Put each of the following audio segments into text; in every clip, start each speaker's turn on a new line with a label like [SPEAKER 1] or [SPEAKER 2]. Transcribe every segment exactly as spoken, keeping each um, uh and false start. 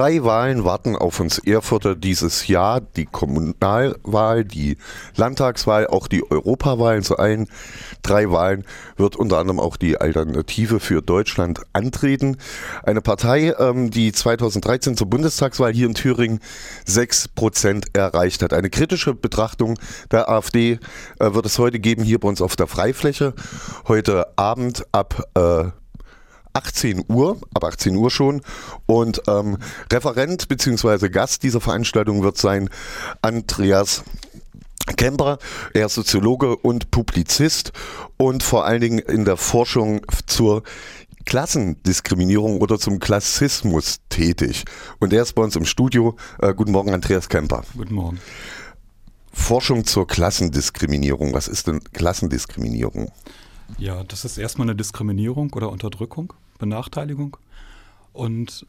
[SPEAKER 1] Drei Wahlen warten auf uns Erfurter dieses Jahr. Die Kommunalwahl, die Landtagswahl, auch die Europawahl. Zu allen drei Wahlen wird unter anderem auch die Alternative für Deutschland antreten. Eine Partei, die zweitausenddreizehn zur Bundestagswahl hier in Thüringen sechs Prozent erreicht hat. Eine kritische Betrachtung der AfD wird es heute geben, hier bei uns auf der Freifläche. Heute Abend ab äh, achtzehn Uhr, ab achtzehn Uhr schon. Und ähm, Referent bzw. Gast dieser Veranstaltung wird sein Andreas Kemper. Er ist Soziologe und Publizist und vor allen Dingen in der Forschung zur Klassendiskriminierung oder zum Klassismus tätig. Und er ist bei uns im Studio. Äh, guten Morgen, Andreas Kemper.
[SPEAKER 2] Guten Morgen.
[SPEAKER 1] Forschung zur Klassendiskriminierung. Was ist denn Klassendiskriminierung?
[SPEAKER 2] Ja, das ist erstmal eine Diskriminierung oder Unterdrückung, Benachteiligung. Und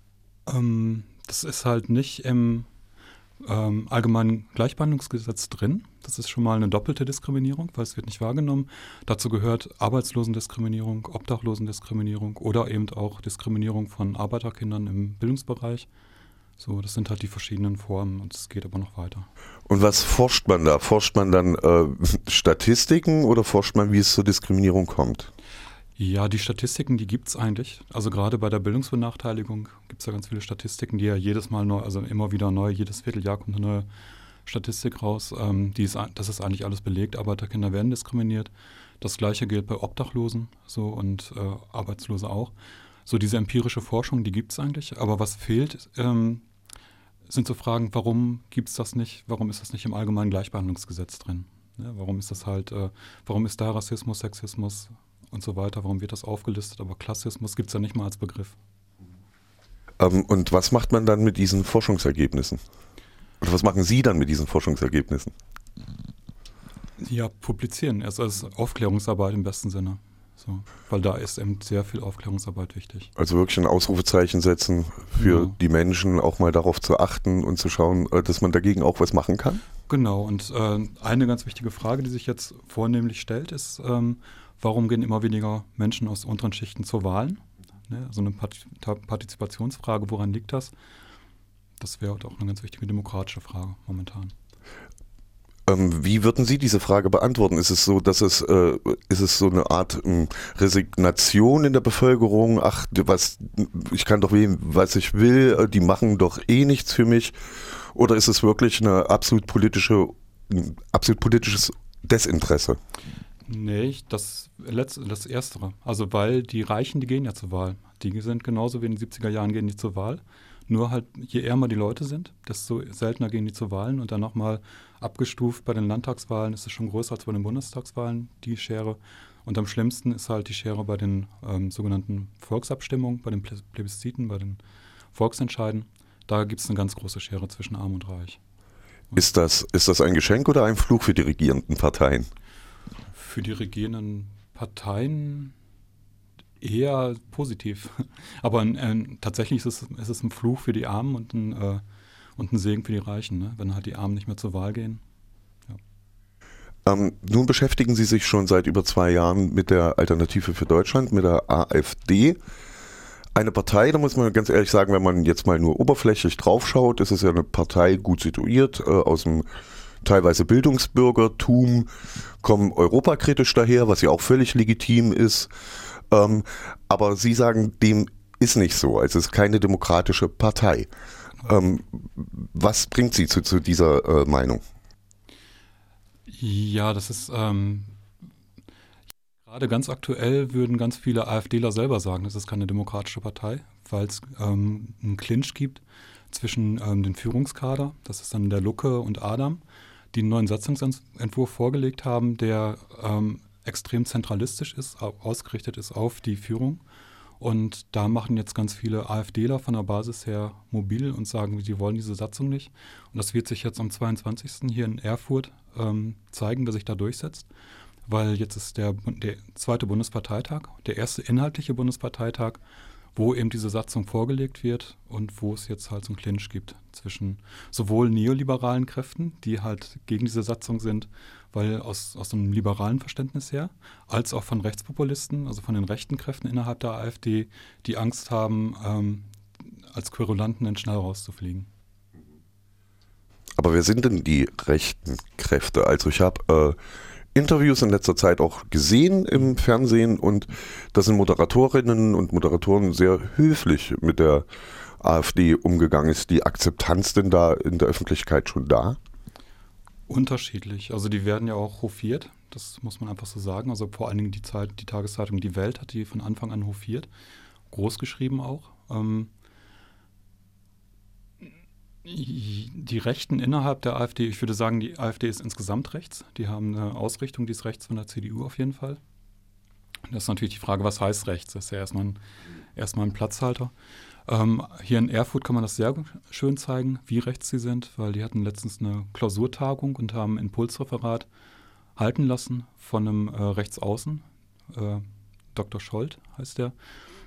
[SPEAKER 2] ähm, das ist halt nicht im ähm, allgemeinen Gleichbehandlungsgesetz drin. Das ist schon mal eine doppelte Diskriminierung, weil es wird nicht wahrgenommen. Dazu gehört Arbeitslosendiskriminierung, Obdachlosendiskriminierung oder eben auch Diskriminierung von Arbeiterkindern im Bildungsbereich. So, das sind halt die verschiedenen Formen und es geht aber noch weiter.
[SPEAKER 1] Und was forscht man da? Forscht man dann äh, Statistiken oder forscht man, wie es zur Diskriminierung kommt?
[SPEAKER 2] Ja, die Statistiken, die gibt es eigentlich. Also gerade bei der Bildungsbenachteiligung gibt es ja ganz viele Statistiken, die ja jedes Mal neu, also immer wieder neu, jedes Vierteljahr kommt eine neue Statistik raus. Ähm, die ist, das ist eigentlich alles belegt. Arbeiterkinder werden diskriminiert. Das Gleiche gilt bei Obdachlosen so und äh, Arbeitslose auch. So diese empirische Forschung, die gibt es eigentlich, aber was fehlt, ähm, sind so Fragen, warum gibt es das nicht, warum ist das nicht im allgemeinen Gleichbehandlungsgesetz drin? Ja, warum ist das halt, äh, warum ist da Rassismus, Sexismus und so weiter, warum wird das aufgelistet, aber Klassismus gibt es ja nicht mal als Begriff.
[SPEAKER 1] Ähm, und was macht man dann mit diesen Forschungsergebnissen? Oder was machen Sie dann mit diesen Forschungsergebnissen?
[SPEAKER 2] Ja, publizieren, also als Aufklärungsarbeit im besten Sinne. So, weil da ist eben sehr viel Aufklärungsarbeit wichtig.
[SPEAKER 1] Also wirklich ein Ausrufezeichen setzen für ja. die Menschen, auch mal darauf zu achten und zu schauen, dass man dagegen auch was machen kann?
[SPEAKER 2] Genau, und äh, eine ganz wichtige Frage, die sich jetzt vornehmlich stellt, ist, ähm, warum gehen immer weniger Menschen aus unteren Schichten zur Wahlen? Ne, also eine Part- Partizipationsfrage, woran liegt das? Das wäre auch eine ganz wichtige demokratische Frage momentan.
[SPEAKER 1] Ähm, wie würden Sie diese Frage beantworten? Ist es so, dass es, äh, ist es so eine Art ähm, Resignation in der Bevölkerung? Ach, was, ich kann doch wählen, was ich will, die machen doch eh nichts für mich. Oder ist es wirklich eine absolut politische, ein absolut politisches Desinteresse?
[SPEAKER 2] Nee, das, Letzte, das Erstere. Also weil die Reichen, die gehen ja zur Wahl. Die sind genauso wie in den siebziger Jahren gehen die zur Wahl. Nur halt, je ärmer die Leute sind, desto seltener gehen die zu Wahlen. Und dann nochmal abgestuft, bei den Landtagswahlen ist es schon größer als bei den Bundestagswahlen, die Schere. Und am schlimmsten ist halt die Schere bei den ähm, sogenannten Volksabstimmungen, bei den Plebisziten, bei den Volksentscheiden. Da gibt es eine ganz große Schere zwischen Arm und Reich. Und
[SPEAKER 1] ist das, ist das ein Geschenk oder ein Fluch für die regierenden Parteien?
[SPEAKER 2] Für die regierenden Parteien eher positiv. Aber äh, tatsächlich ist es, ist es ein Fluch für die Armen und ein, äh, und ein Segen für die Reichen, ne? Wenn halt die Armen nicht mehr zur Wahl gehen. Ja.
[SPEAKER 1] Ähm, nun beschäftigen Sie sich schon seit über zwei Jahren mit der Alternative für Deutschland, mit der AfD. Eine Partei, da muss man ganz ehrlich sagen, wenn man jetzt mal nur oberflächlich draufschaut, ist es ja eine Partei gut situiert, äh, aus dem teilweise Bildungsbürgertum, kommen europakritisch daher, was ja auch völlig legitim ist. Ähm, aber Sie sagen, dem ist nicht so. Also es ist keine demokratische Partei. Ähm, was bringt Sie zu, zu dieser äh, Meinung?
[SPEAKER 2] Ja, das ist ähm, gerade ganz aktuell würden ganz viele AfDler selber sagen, das ist keine demokratische Partei, weil es ähm, einen Clinch gibt zwischen ähm, den Führungskader, das ist dann der Lucke und Adam, die einen neuen Satzungsentwurf vorgelegt haben, der ähm, extrem zentralistisch ist, ausgerichtet ist auf die Führung. Und da machen jetzt ganz viele AfDler von der Basis her mobil und sagen, sie wollen diese Satzung nicht. Und das wird sich jetzt am zweiundzwanzigsten hier in Erfurt ähm, zeigen, wer sich da durchsetzt. Weil jetzt ist der, der zweite Bundesparteitag, der erste inhaltliche Bundesparteitag, wo eben diese Satzung vorgelegt wird und wo es jetzt halt so einen Clinch gibt zwischen sowohl neoliberalen Kräften, die halt gegen diese Satzung sind, weil aus, aus einem liberalen Verständnis her, als auch von Rechtspopulisten, also von den rechten Kräften innerhalb der AfD, die Angst haben, ähm, als Querulanten dann schnell rauszufliegen.
[SPEAKER 1] Aber wer sind denn die rechten Kräfte? Also ich habe äh, Interviews in letzter Zeit auch gesehen im Fernsehen und da sind Moderatorinnen und Moderatoren sehr höflich mit der AfD umgegangen. Ist die Akzeptanz denn da in der Öffentlichkeit schon da?
[SPEAKER 2] Unterschiedlich. Also die werden ja auch hofiert, das muss man einfach so sagen. Also vor allen Dingen die, Zeit, die Tageszeitung Die Welt hat die von Anfang an hofiert, groß geschrieben auch. Ähm, die Rechten innerhalb der AfD, ich würde sagen, die AfD ist insgesamt rechts. Die haben eine Ausrichtung, die ist rechts von der C D U auf jeden Fall. Das ist natürlich die Frage, was heißt rechts? Das ist ja erstmal ein, erstmal ein Platzhalter. Ähm, hier in Erfurt kann man das sehr schön zeigen, wie rechts sie sind, weil die hatten letztens eine Klausurtagung und haben ein Impulsreferat halten lassen von einem äh, Rechtsaußen, äh, Doktor Scholz heißt der.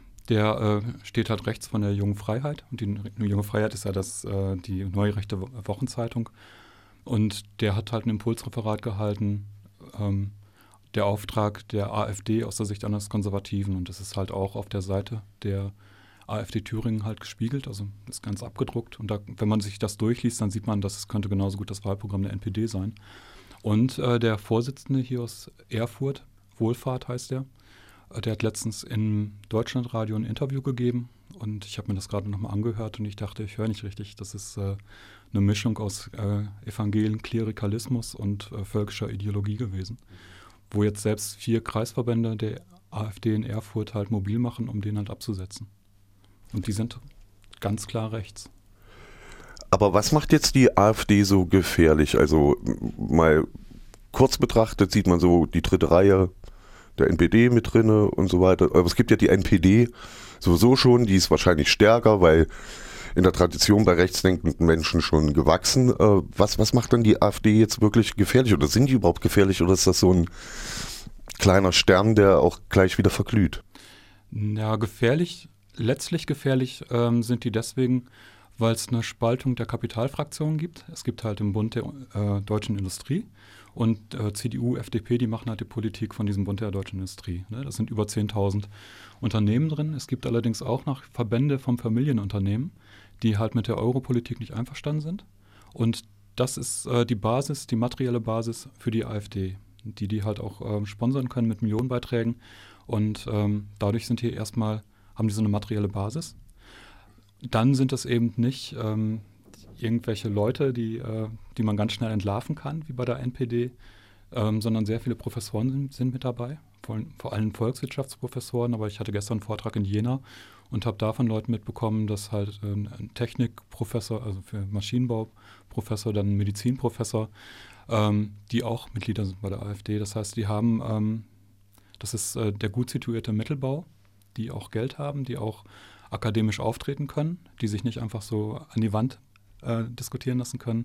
[SPEAKER 2] Der äh, steht halt rechts von der Jungen Freiheit. Und die, die Junge Freiheit ist ja das, äh, die neue rechte Wochenzeitung. Und der hat halt ein Impulsreferat gehalten, ähm, der Auftrag der AfD aus der Sicht eines Konservativen. Und das ist halt auch auf der Seite der AfD Thüringen halt gespiegelt, also ist ganz abgedruckt. Und da, wenn man sich das durchliest, dann sieht man, dass es könnte genauso gut das Wahlprogramm der N P D sein. Und äh, der Vorsitzende hier aus Erfurt, Wohlfahrt heißt der, äh, der hat letztens im Deutschlandradio ein Interview gegeben und ich habe mir das gerade nochmal angehört und ich dachte, ich höre nicht richtig. Das ist äh, eine Mischung aus äh, Evangelien, Klerikalismus und äh, völkischer Ideologie gewesen, wo jetzt selbst vier Kreisverbände der AfD in Erfurt halt mobil machen, um den halt abzusetzen. Und die sind ganz klar rechts.
[SPEAKER 1] Aber was macht jetzt die AfD so gefährlich? Also mal kurz betrachtet sieht man so die dritte Reihe der N P D mit drinne und so weiter. Aber es gibt ja die N P D sowieso schon, die ist wahrscheinlich stärker, weil in der Tradition bei rechtsdenkenden Menschen schon gewachsen. Was, was macht dann die AfD jetzt wirklich gefährlich? Oder sind die überhaupt gefährlich? Oder ist das so ein kleiner Stern, der auch gleich wieder verglüht?
[SPEAKER 2] Ja, gefährlich. Letztlich gefährlich ähm, sind die deswegen, weil es eine Spaltung der Kapitalfraktionen gibt. Es gibt halt den Bund der äh, deutschen Industrie und äh, C D U, F D P, die machen halt die Politik von diesem Bund der deutschen Industrie. Ne? Das sind über zehntausend Unternehmen drin. Es gibt allerdings auch noch Verbände vom Familienunternehmen, die halt mit der Europolitik nicht einverstanden sind. Und das ist äh, die Basis, die materielle Basis für die AfD, die die halt auch äh, sponsern können mit Millionenbeiträgen. Und ähm, dadurch sind hier erstmal haben die so eine materielle Basis. Dann sind das eben nicht ähm, irgendwelche Leute, die, äh, die man ganz schnell entlarven kann, wie bei der N P D, ähm, sondern sehr viele Professoren sind, sind mit dabei, vor, vor allem Volkswirtschaftsprofessoren. Aber ich hatte gestern einen Vortrag in Jena und habe da von Leuten mitbekommen, dass halt äh, ein Technikprofessor, also für Maschinenbauprofessor, dann ein Medizinprofessor, ähm, die auch Mitglieder sind bei der AfD. Das heißt, die haben, ähm, das ist äh, der gut situierte Mittelbau, die auch Geld haben, die auch akademisch auftreten können, die sich nicht einfach so an die Wand äh, diskutieren lassen können.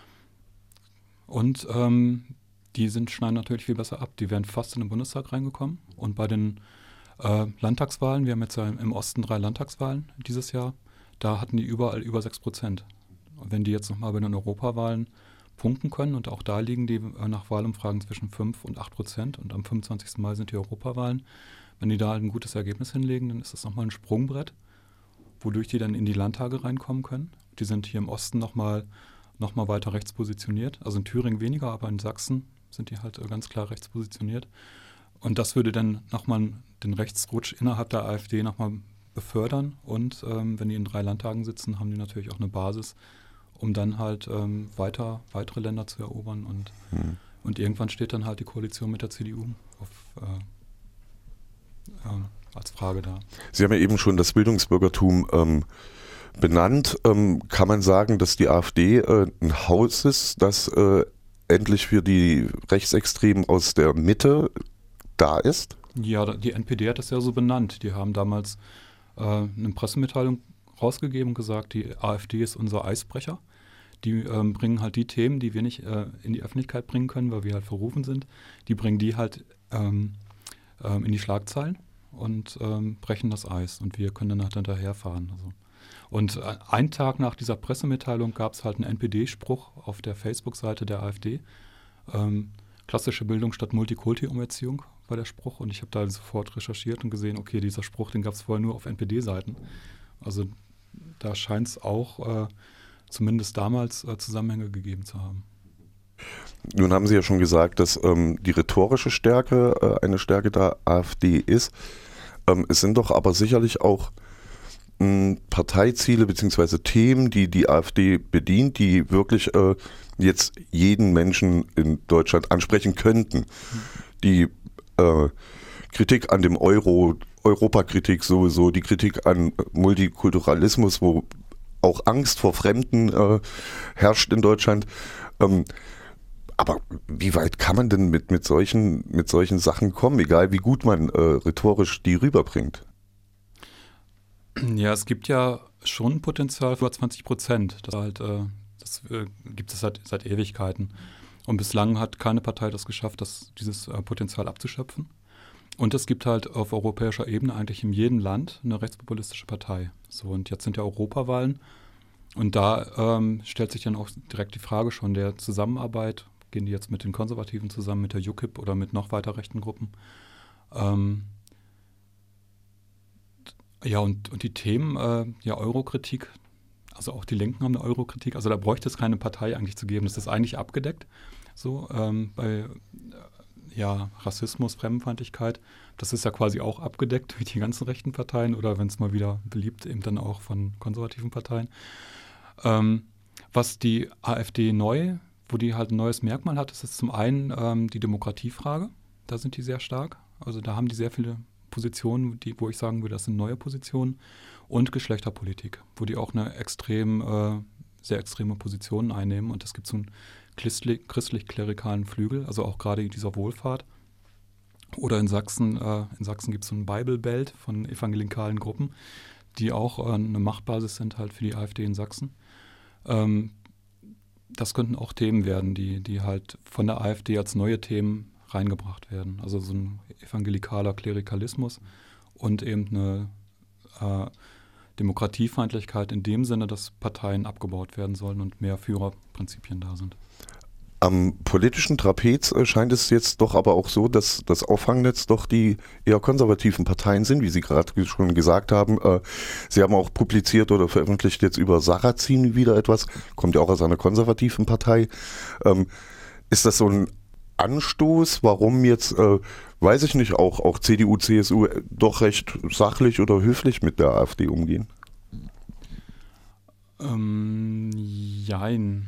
[SPEAKER 2] Und ähm, die sind, schneiden natürlich viel besser ab. Die wären fast in den Bundestag reingekommen. Und bei den äh, Landtagswahlen, wir haben jetzt ja im Osten drei Landtagswahlen dieses Jahr, da hatten die überall über sechs Prozent. Und wenn die jetzt nochmal bei den Europawahlen punkten können, und auch da liegen die äh, nach Wahlumfragen zwischen fünf und acht Prozent und am fünfundzwanzigsten Mai sind die Europawahlen, wenn die da halt ein gutes Ergebnis hinlegen, dann ist das nochmal ein Sprungbrett, wodurch die dann in die Landtage reinkommen können. Die sind hier im Osten nochmal noch mal weiter rechts positioniert. Also in Thüringen weniger, aber in Sachsen sind die halt ganz klar rechts positioniert. Und das würde dann nochmal den Rechtsrutsch innerhalb der AfD nochmal befördern. Und ähm, wenn die in drei Landtagen sitzen, haben die natürlich auch eine Basis, um dann halt ähm, weiter weitere Länder zu erobern. Und, hm. und irgendwann steht dann halt die Koalition mit der C D U auf äh, Ja, als Frage da.
[SPEAKER 1] Sie haben ja eben schon das Bildungsbürgertum ähm, benannt. Ähm, kann man sagen, dass die AfD äh, ein Haus ist, das äh, endlich für die Rechtsextremen aus der Mitte da ist?
[SPEAKER 2] Ja, die N P D hat das ja so benannt. Die haben damals äh, eine Pressemitteilung rausgegeben und gesagt, die AfD ist unser Eisbrecher. Die ähm, bringen halt die Themen, die wir nicht äh, in die Öffentlichkeit bringen können, weil wir halt verrufen sind. Die bringen die halt ähm, ähm, in die Schlagzeilen und ähm, brechen das Eis. Und wir können dann halt hinterherfahren. Also. Und äh, einen Tag nach dieser Pressemitteilung gab es halt einen N P D-Spruch auf der Facebook-Seite der AfD. Ähm, klassische Bildung statt Multikulti-Umerziehung war der Spruch. Und ich habe da sofort recherchiert und gesehen, okay, dieser Spruch, den gab es vorher nur auf N P D-Seiten. Also da scheint es auch äh, zumindest damals äh, Zusammenhänge gegeben zu haben.
[SPEAKER 1] Nun haben Sie ja schon gesagt, dass ähm, die rhetorische Stärke äh, eine Stärke der AfD ist. Ähm, es sind doch aber sicherlich auch mh, Parteiziele bzw. Themen, die die AfD bedient, die wirklich äh, jetzt jeden Menschen in Deutschland ansprechen könnten. Die äh, Kritik an dem Euro, Europakritik sowieso, die Kritik an Multikulturalismus, wo auch Angst vor Fremden äh, herrscht in Deutschland. Ähm, aber wie weit kann man denn mit, mit, solchen, mit solchen Sachen kommen, egal wie gut man äh, rhetorisch die rüberbringt?
[SPEAKER 2] Ja, es gibt ja schon Potenzial für zwanzig Prozent. Das, halt, äh, das äh, gibt es seit, seit Ewigkeiten. Und bislang hat keine Partei das geschafft, das, dieses äh, Potenzial abzuschöpfen. Und es gibt halt auf europäischer Ebene eigentlich in jedem Land eine rechtspopulistische Partei. So, und jetzt sind ja Europawahlen. Und da ähm, stellt sich dann auch direkt die Frage schon der Zusammenarbeit. Gehen die jetzt mit den Konservativen zusammen, mit der U K I P oder mit noch weiter rechten Gruppen? Ähm, ja, und, und die Themen, äh, ja, Eurokritik, also auch die Linken haben eine Eurokritik. Also da bräuchte es keine Partei eigentlich zu geben. Das ist eigentlich abgedeckt. So, ähm, bei äh, ja, Rassismus, Fremdenfeindlichkeit, das ist ja quasi auch abgedeckt durch die ganzen rechten Parteien oder wenn es mal wieder beliebt, eben dann auch von konservativen Parteien. Ähm, was die AfD neu, wo die halt ein neues Merkmal hat, ist zum einen ähm, die Demokratiefrage. Da sind die sehr stark. Also da haben die sehr viele Positionen, die, wo ich sagen würde, das sind neue Positionen. Und Geschlechterpolitik, wo die auch eine extrem, äh, sehr extreme Position einnehmen. Und es gibt so einen christlich-klerikalen Flügel, also auch gerade dieser Wohlfahrt. Oder in Sachsen, äh, in Sachsen gibt es so ein Bible Belt von evangelikalen Gruppen, die auch äh, eine Machtbasis sind halt für die AfD in Sachsen. Ähm, das könnten auch Themen werden, die, die halt von der AfD als neue Themen reingebracht werden. Also so ein evangelikaler Klerikalismus und eben eine äh, Demokratiefeindlichkeit in dem Sinne, dass Parteien abgebaut werden sollen und mehr Führerprinzipien da sind.
[SPEAKER 1] Am politischen Trapez scheint es jetzt doch aber auch so, dass das Auffangnetz doch die eher konservativen Parteien sind, wie Sie gerade schon gesagt haben. Sie haben auch publiziert oder veröffentlicht jetzt über Sarrazin wieder etwas, kommt ja auch aus einer konservativen Partei. Ist das so ein Anstoß, warum jetzt, weiß ich nicht, auch, auch C D U, C S U doch recht sachlich oder höflich mit der AfD umgehen?
[SPEAKER 2] Ähm, jein.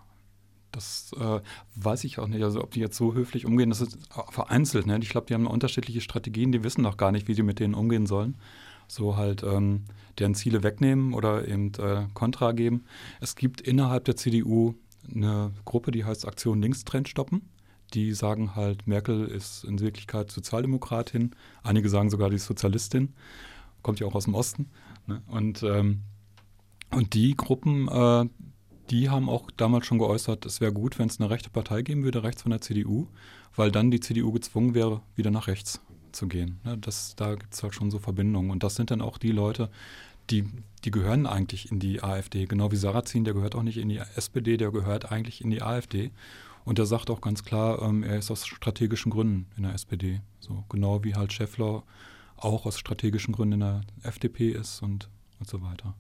[SPEAKER 2] Das äh, weiß ich auch nicht. Also ob die jetzt so höflich umgehen, das ist vereinzelt. Ne? Ich glaube, die haben unterschiedliche Strategien, die wissen noch gar nicht, wie sie mit denen umgehen sollen. So halt ähm, deren Ziele wegnehmen oder eben äh, Kontra geben. Es gibt innerhalb der C D U eine Gruppe, die heißt Aktion Linkstrend stoppen. Die sagen halt, Merkel ist in Wirklichkeit Sozialdemokratin. Einige sagen sogar, die ist Sozialistin. Kommt ja auch aus dem Osten. Ne? Und, ähm, und die Gruppen, äh, die haben auch damals schon geäußert, es wäre gut, wenn es eine rechte Partei geben würde, rechts von der C D U, weil dann die C D U gezwungen wäre, wieder nach rechts zu gehen. Ne? Das, da gibt es halt schon so Verbindungen. Und das sind dann auch die Leute, die, die gehören eigentlich in die AfD. Genau wie Sarrazin, der gehört auch nicht in die S P D, der gehört eigentlich in die AfD. Und der sagt auch ganz klar, ähm, er ist aus strategischen Gründen in der S P D. So, genau wie halt Schäffler auch aus strategischen Gründen in der F D P ist und, und so weiter.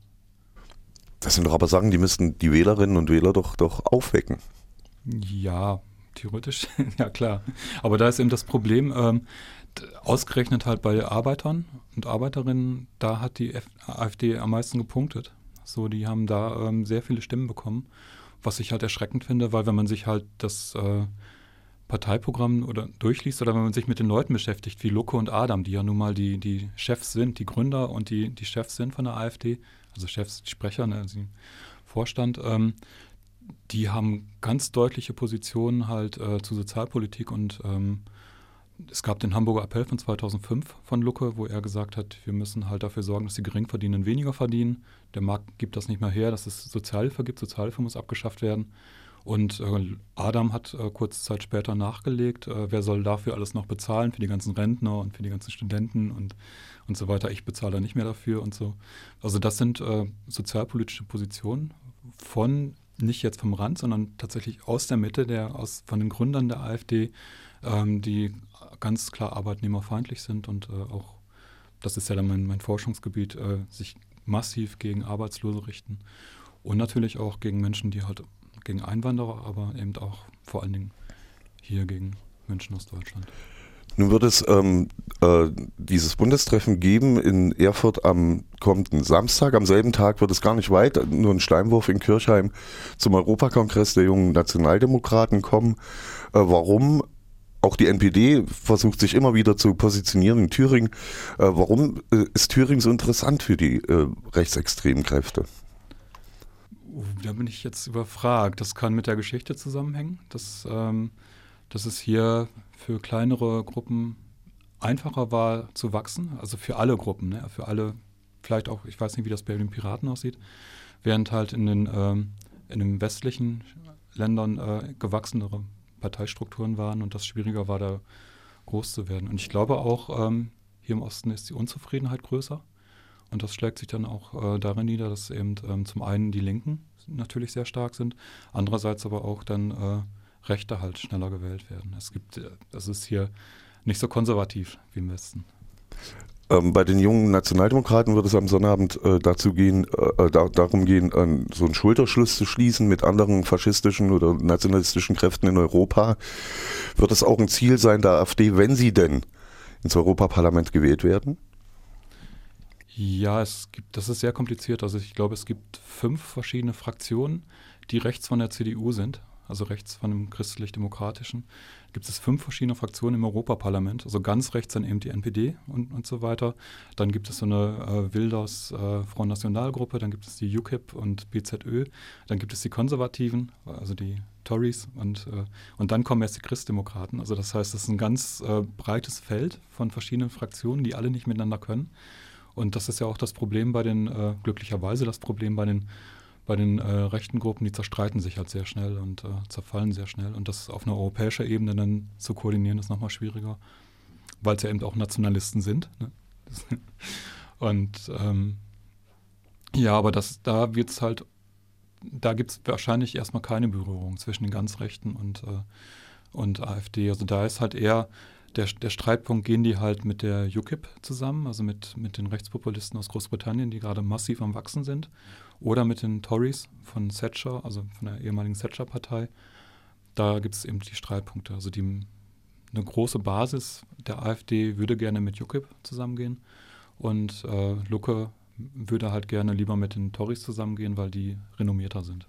[SPEAKER 1] Das sind doch aber Sachen, die müssten die Wählerinnen und Wähler doch, doch aufwecken.
[SPEAKER 2] Ja, theoretisch, ja klar. Aber da ist eben das Problem, ähm, ausgerechnet halt bei Arbeitern und Arbeiterinnen, da hat die F- AfD am meisten gepunktet. So, die haben da ähm, sehr viele Stimmen bekommen, was ich halt erschreckend finde, weil wenn man sich halt das äh, Parteiprogramm oder durchliest oder wenn man sich mit den Leuten beschäftigt, wie Lucke und Adam, die ja nun mal die, die Chefs sind, die Gründer und die, die Chefs sind von der AfD, also Chefs, die Sprecher, ne, also Vorstand, ähm, die haben ganz deutliche Positionen halt äh, zu Sozialpolitik und ähm, es gab den Hamburger Appell von zweitausendfünf von Lucke, wo er gesagt hat, wir müssen halt dafür sorgen, dass die Geringverdienenden weniger verdienen. Der Markt gibt das nicht mehr her, dass es Sozialhilfe gibt. Sozialhilfe muss abgeschafft werden. Und äh, Adam hat äh, kurze Zeit später nachgelegt, äh, wer soll dafür alles noch bezahlen, für die ganzen Rentner und für die ganzen Studenten und, und so weiter. Ich bezahle da nicht mehr dafür und so. Also das sind äh, sozialpolitische Positionen von, nicht jetzt vom Rand, sondern tatsächlich aus der Mitte, der, aus, von den Gründern der AfD, ähm, die ganz klar arbeitnehmerfeindlich sind und äh, auch, das ist ja dann mein, mein Forschungsgebiet, äh, sich massiv gegen Arbeitslose richten und natürlich auch gegen Menschen, die halt gegen Einwanderer, aber eben auch vor allen Dingen hier gegen Menschen aus Deutschland.
[SPEAKER 1] Nun wird es ähm, äh, dieses Bundestreffen geben in Erfurt am kommenden Samstag. Am selben Tag wird es gar nicht weit, nur ein Steinwurf in Kirchheim zum Europakongress der jungen Nationaldemokraten kommen. Äh, warum? Auch die N P D versucht sich immer wieder zu positionieren in Thüringen. Äh, warum äh, ist Thüringen so interessant für die äh, rechtsextremen Kräfte?
[SPEAKER 2] Da bin ich jetzt überfragt. Das kann mit der Geschichte zusammenhängen, dass, ähm, dass es hier für kleinere Gruppen einfacher war zu wachsen, also für alle Gruppen, ne? Für alle, vielleicht auch, ich weiß nicht, wie das bei den Piraten aussieht, während halt in den, ähm, in den westlichen Ländern äh, gewachsenere Parteistrukturen waren und das schwieriger war, da groß zu werden. Und ich glaube auch, ähm, hier im Osten ist die Unzufriedenheit größer. Und das schlägt sich dann auch äh, darin nieder, dass eben ähm, zum einen die Linken natürlich sehr stark sind, andererseits aber auch dann äh, Rechte halt schneller gewählt werden. Es gibt, äh, das ist hier nicht so konservativ wie im Westen.
[SPEAKER 1] Ähm, bei den jungen Nationaldemokraten wird es am Sonnabend äh, dazu gehen, äh, da, darum gehen, äh, so einen Schulterschluss zu schließen mit anderen faschistischen oder nationalistischen Kräften in Europa. Wird es auch ein Ziel sein der AfD, wenn sie denn ins Europaparlament gewählt werden?
[SPEAKER 2] Ja, es gibt, das ist sehr kompliziert. Also ich glaube, es gibt fünf verschiedene Fraktionen, die rechts von der C D U sind, also rechts von dem christlich-demokratischen. Gibt es fünf verschiedene Fraktionen im Europaparlament, also ganz rechts dann eben die N P D und, und so weiter. Dann gibt es so eine äh, Wilders äh, Front National-Gruppe, dann gibt es die U K I P und B Z Ö, dann gibt es die Konservativen, also die Tories und, äh, und dann kommen erst die Christdemokraten. Also das heißt, es ist ein ganz äh, breites Feld von verschiedenen Fraktionen, die alle nicht miteinander können. Und das ist ja auch das Problem bei den, äh, glücklicherweise das Problem bei den, bei den äh, rechten Gruppen, die zerstreiten sich halt sehr schnell und äh, zerfallen sehr schnell. Und das auf einer europäischen Ebene dann zu koordinieren, ist nochmal schwieriger, weil es ja eben auch Nationalisten sind. Ne? Und ähm, ja, aber das, da wird es halt, da gibt es wahrscheinlich erstmal keine Berührung zwischen den ganz Rechten und, äh, und AfD. Also da ist halt eher Der, der Streitpunkt, gehen die halt mit der U K I P zusammen, also mit, mit den Rechtspopulisten aus Großbritannien, die gerade massiv am Wachsen sind, oder mit den Tories von Thatcher, also von der ehemaligen Thatcher-Partei. Da gibt es eben die Streitpunkte. Also die, eine große Basis der AfD würde gerne mit U K I P zusammengehen und äh, Lucke würde halt gerne lieber mit den Tories zusammengehen, weil die renommierter sind.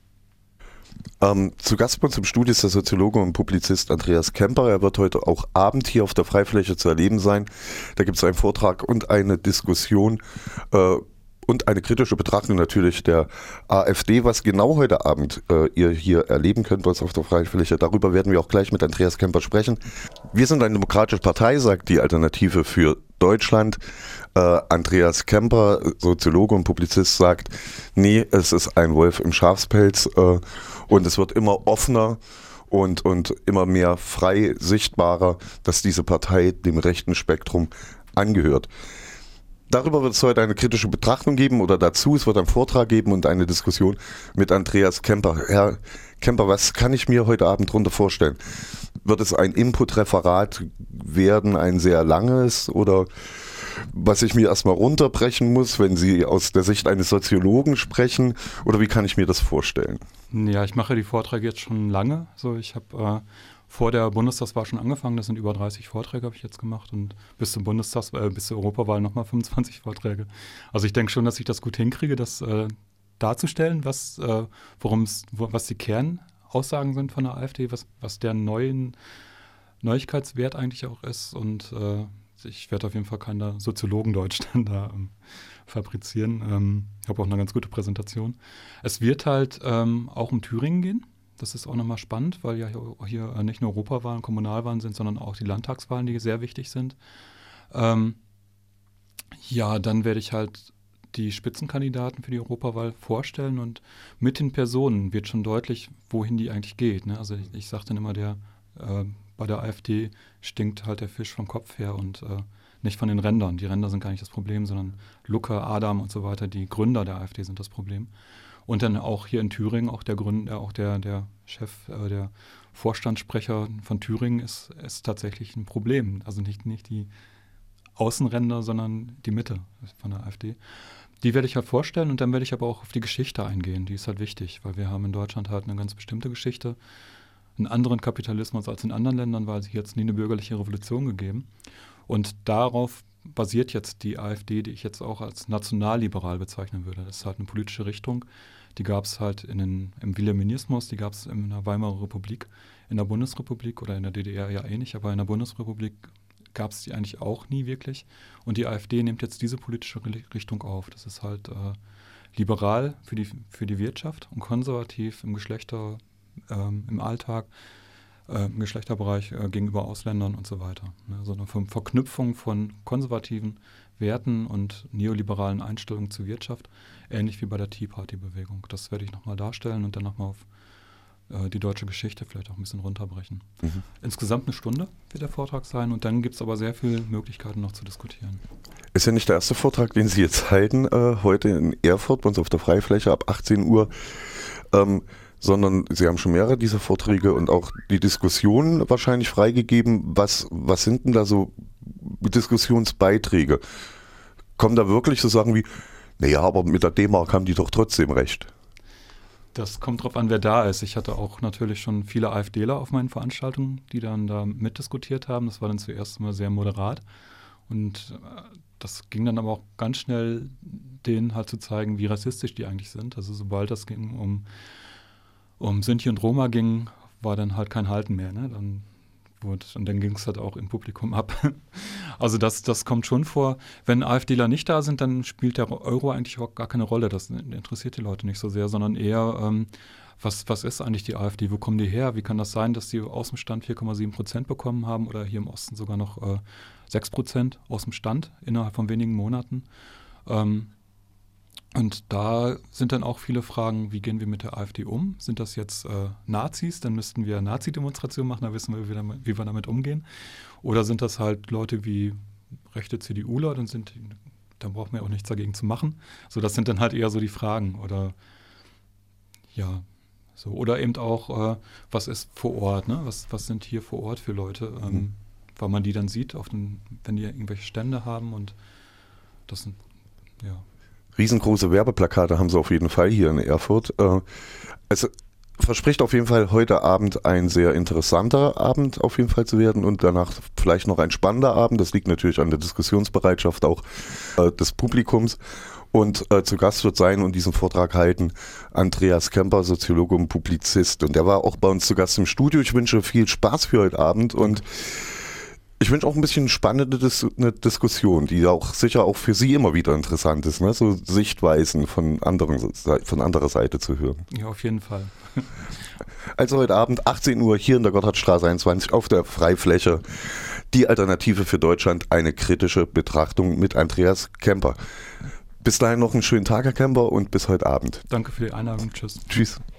[SPEAKER 1] Ähm, zu Gast bei uns im Studio ist der Soziologe und Publizist Andreas Kemper. Er wird heute auch Abend hier auf der Freifläche zu erleben sein. Da gibt es einen Vortrag und eine Diskussion äh, und eine kritische Betrachtung natürlich der AfD. Was genau heute Abend äh, ihr hier erleben könnt bei uns auf der Freifläche, darüber werden wir auch gleich mit Andreas Kemper sprechen. Wir sind eine demokratische Partei, sagt die Alternative für Deutschland. Äh, Andreas Kemper, Soziologe und Publizist, sagt, nee, es ist ein Wolf im Schafspelz äh, und es wird immer offener und, und immer mehr frei sichtbarer, dass diese Partei dem rechten Spektrum angehört. Darüber wird es heute eine kritische Betrachtung geben oder dazu, es wird einen Vortrag geben und eine Diskussion mit Andreas Kemper. Herr Kemper, was kann ich mir heute Abend darunter vorstellen? Wird es ein Input-Referat werden, ein sehr langes oder was ich mir erstmal runterbrechen muss, wenn Sie aus der Sicht eines Soziologen sprechen, oder wie kann ich mir das vorstellen?
[SPEAKER 2] Ja, ich mache die Vorträge jetzt schon lange. So, ich habe äh, vor der Bundestagswahl schon angefangen, das sind über dreißig Vorträge habe ich jetzt gemacht und bis zum Bundestags, äh, bis zur Europawahl nochmal fünfundzwanzig Vorträge. Also ich denke schon, dass ich das gut hinkriege, das äh, darzustellen, was, äh, worum's, wo, was die Kernaussagen sind von der AfD, was, was deren neuen Neuigkeitswert eigentlich auch ist und äh, ich werde auf jeden Fall keinen Soziologendeutsch dann da ähm, fabrizieren. Ähm, ich habe auch eine ganz gute Präsentation. Es wird halt ähm, auch um Thüringen gehen. Das ist auch nochmal spannend, weil ja hier, hier nicht nur Europawahlen, Kommunalwahlen sind, sondern auch die Landtagswahlen, die sehr wichtig sind. Ähm, ja, dann werde ich halt die Spitzenkandidaten für die Europawahl vorstellen und mit den Personen wird schon deutlich, wohin die eigentlich geht. Ne? Also ich, ich sage dann immer, der äh, bei der AfD stinkt halt der Fisch vom Kopf her und äh, nicht von den Rändern. Die Ränder sind gar nicht das Problem, sondern Lucke, Adam und so weiter, die Gründer der AfD sind das Problem. Und dann auch hier in Thüringen, auch der Gründer, auch der, der Chef, äh, der Vorstandssprecher von Thüringen ist, ist tatsächlich ein Problem. Also nicht, nicht die Außenränder, sondern die Mitte von der AfD. Die werde ich halt vorstellen und dann werde ich aber auch auf die Geschichte eingehen. Die ist halt wichtig, weil wir haben in Deutschland halt eine ganz bestimmte Geschichte, einen anderen Kapitalismus als in anderen Ländern, weil es hier jetzt nie eine bürgerliche Revolution gegeben. Und darauf basiert jetzt die AfD, die ich jetzt auch als nationalliberal bezeichnen würde. Das ist halt eine politische Richtung, die gab es halt in den, im Wilhelminismus, die gab es in der Weimarer Republik, in der Bundesrepublik oder in der D D R ja eh nicht, aber in der Bundesrepublik gab es die eigentlich auch nie wirklich. Und die AfD nimmt jetzt diese politische Richtung auf. Das ist halt äh, liberal für die, für die Wirtschaft und konservativ im Geschlechter, ähm, im Alltag, äh, im Geschlechterbereich äh, gegenüber Ausländern und so weiter. Ne? So eine Ver- Verknüpfung von konservativen Werten und neoliberalen Einstellungen zur Wirtschaft, ähnlich wie bei der Tea Party-Bewegung. Das werde ich nochmal darstellen und dann nochmal auf die deutsche Geschichte vielleicht auch ein bisschen runterbrechen. Mhm. Insgesamt eine Stunde wird der Vortrag sein und dann gibt es aber sehr viele Möglichkeiten noch zu diskutieren.
[SPEAKER 1] Ist ja nicht der erste Vortrag, den Sie jetzt halten, äh, heute in Erfurt, bei uns auf der Freifläche ab achtzehn Uhr, ähm, sondern Sie haben schon mehrere dieser Vorträge und auch die Diskussionen wahrscheinlich freigegeben. Was, was sind denn da so Diskussionsbeiträge? Kommen da wirklich so Sachen wie, naja, aber mit der D-Mark haben die doch trotzdem recht?
[SPEAKER 2] Das kommt drauf an, wer da ist. Ich hatte auch natürlich schon viele AfDler auf meinen Veranstaltungen, die dann da mitdiskutiert haben. Das war dann zuerst mal sehr moderat. Und das ging dann aber auch ganz schnell, denen halt zu zeigen, wie rassistisch die eigentlich sind. Also sobald das ging um, um Sinti und Roma ging, war dann halt kein Halten mehr. Ne? Dann wurde, und dann ging es halt auch im Publikum ab. Also das, das kommt schon vor. Wenn AfDler nicht da sind, dann spielt der Euro eigentlich auch gar keine Rolle. Das interessiert die Leute nicht so sehr, sondern eher, ähm, was, was ist eigentlich die AfD? Wo kommen die her? Wie kann das sein, dass die aus dem Stand vier Komma sieben Prozent bekommen haben oder hier im Osten sogar noch äh, sechs Prozent aus dem Stand innerhalb von wenigen Monaten? Ähm, und da sind dann auch viele Fragen, wie gehen wir mit der AfD um? Sind das jetzt äh, Nazis? Dann müssten wir Nazi-Demonstrationen machen, da wissen wir, wie, damit, wie wir damit umgehen. Oder sind das halt Leute wie rechte CDUler? Dann, sind, dann brauchen wir auch nichts dagegen zu machen. So, das sind dann halt eher so die Fragen. Oder ja, so. Oder eben auch, äh, was ist vor Ort? Ne? Was, was sind hier vor Ort für Leute? Ähm, mhm. Weil man die dann sieht, auf den, wenn die irgendwelche Stände haben und das sind, ja.
[SPEAKER 1] Riesengroße Werbeplakate haben sie auf jeden Fall hier in Erfurt. Es verspricht auf jeden Fall heute Abend ein sehr interessanter Abend auf jeden Fall zu werden und danach vielleicht noch ein spannender Abend. Das liegt natürlich an der Diskussionsbereitschaft auch des Publikums. Und äh, zu Gast wird sein und diesen Vortrag halten Andreas Kemper, Soziologe und Publizist. Und der war auch bei uns zu Gast im Studio. Ich wünsche viel Spaß für heute Abend und ich wünsche auch ein bisschen spannende Dis- eine Diskussion, die auch sicher auch für Sie immer wieder interessant ist, ne? So Sichtweisen von, anderen, von anderer Seite zu hören.
[SPEAKER 2] Ja, auf jeden Fall.
[SPEAKER 1] Also heute Abend achtzehn Uhr hier in der Gotthardstraße einundzwanzig auf der Freifläche. Die Alternative für Deutschland, eine kritische Betrachtung mit Andreas Kemper. Bis dahin noch einen schönen Tag, Herr Kemper, und bis heute Abend.
[SPEAKER 2] Danke für die Einladung. Tschüss.
[SPEAKER 1] Tschüss.